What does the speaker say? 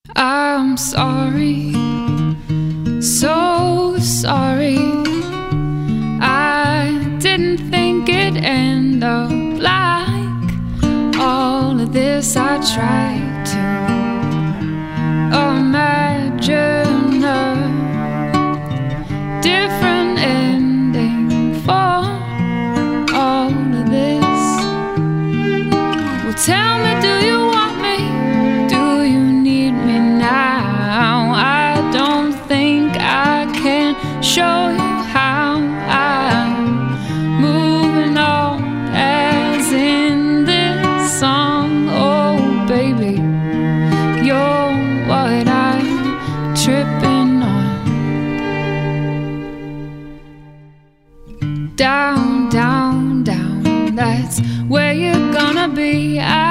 I'm sorry, so sorry. I didn't think it'd end up like all of this. I tried to imagine a different ending for all of this. Well, tell me, do you want me? Do you need me now? I don't think I can show you how I'm moving on as in this song. Oh baby, you're what I'm tripping on. Down, down, down, that's where you're gonna be.